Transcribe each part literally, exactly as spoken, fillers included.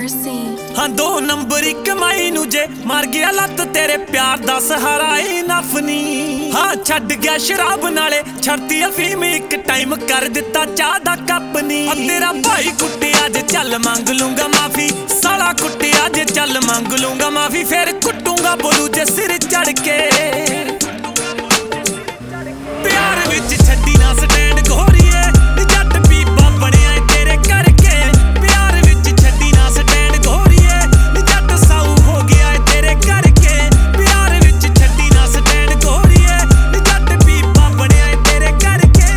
Mercy हाँ दो number कमाई नू जे मर गया लत तेरे प्यार दा सहारा ए नफनी। हाँ छड़ गया शराब नाले छड़ती अफीम एक टाइम कर दिता चाह दा कप नी। तेरा भाई कुटिया जे चल मांग लूंगा माफी, साला कुटिया जे चल मांग लूंगा माफी, फिर कुटूंगा बोलू जे सिर चढ़ के। प्यार विच छड्डी ना स्टैंड गोरीए जट पीपा बनिया तेरे करके। प्यार विच छड्डी ना स्टैंड गोरीए जट साऊ हो गया तेरे करके। प्यार विच छड्डी ना स्टैंड गोरीए जट पीपा बनिया तेरे करके।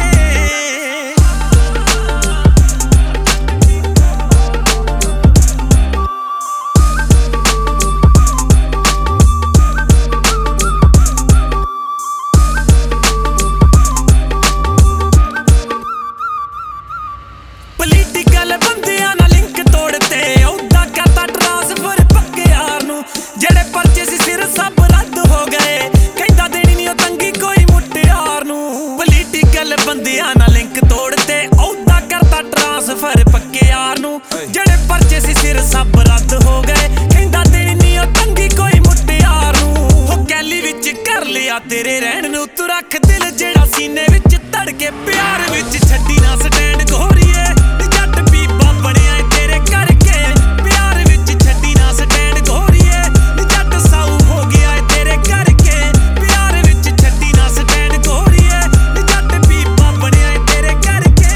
पॉलिटिकल बंदियां ना लिंक तोड़ते औदा कहता ट्रांसफर पक्के यार नू। जेड़े पर्चे सी सिर सब रद्द हो गए कहता देनी नहीं तंगी कोई मुटियार नू। पॉलिटिकल बंदियां ना लिंक तोड़ते औदा करता ट्रांसफर पक्के यार नू। जेड़े पर्चे सी सिर सब रद्द हो गए कहता देनी नहीं तंगी कोई मुटियार नू। हो कैली विच कर लिया तेरे रहन नू तू रख दिल जेड़ा सीने विच धड़के। प्यार विच छड्डी ना स्टैंड गोरीए जट पीपा बनिया तेरे करके। प्यार विच छड्डी ना स्टैंड गोरीए जट साऊ हो गया तेरे करके। प्यार विच छड्डी ना स्टैंड गोरीए जट पीपा बनिया तेरे करके।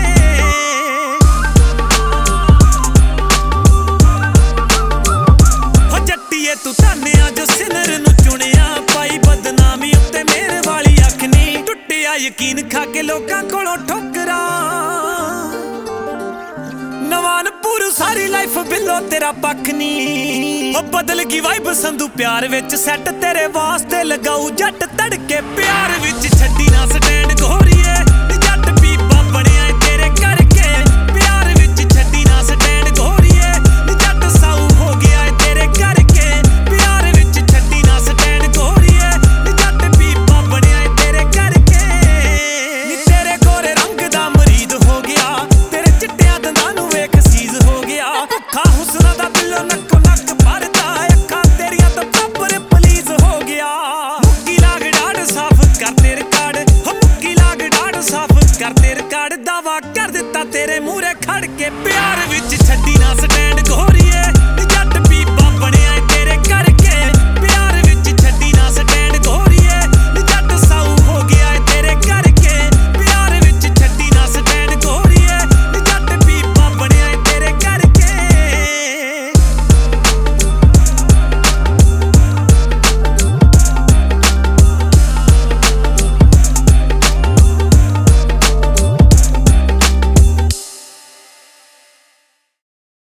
हो जट्टीए तू धन्या जो सिनर नू चुनिया पाई बदनामी उत्ते मेरे वाली अख नी। टुटिया यकीन खा के लोकां कोलों ठोकरा नवानपुर सारी लाइफ बिलो तेरा पख नी। ओ बदल गई वाइब संधू प्यार विच सैट तेरे वास्ते लगाऊ जट तड़के। प्यार विच छड्डी ना स्टैंड गोरीए जट पीपा बनिया तेरे करके। प्यार विच छड्डी ना स्टैंड गोरीए जट साऊ हो गया तेरे करके। प्यार विच छड्डी ना स्टैंड गोरीए जट पीपा बनिया तेरे करके। नी तेरे गोरे रंग दा मरीद हो गया तेरे चिट्टिया दंदां नू वेख सीज हो गया। भुखा हुस्ना दा बिलो नक्को नक भरदा अखां तेरियां तो प्रॉपर पुलिस हो गया। मुक्की लाग डाड़ साफ कर तेरे कार्ड हो मुक्की लाग डाड़ साफ कर तेरे कार्ड। दावा कर दिता तेरे मूहरे खड़ के। प्यार विच छड्डी ना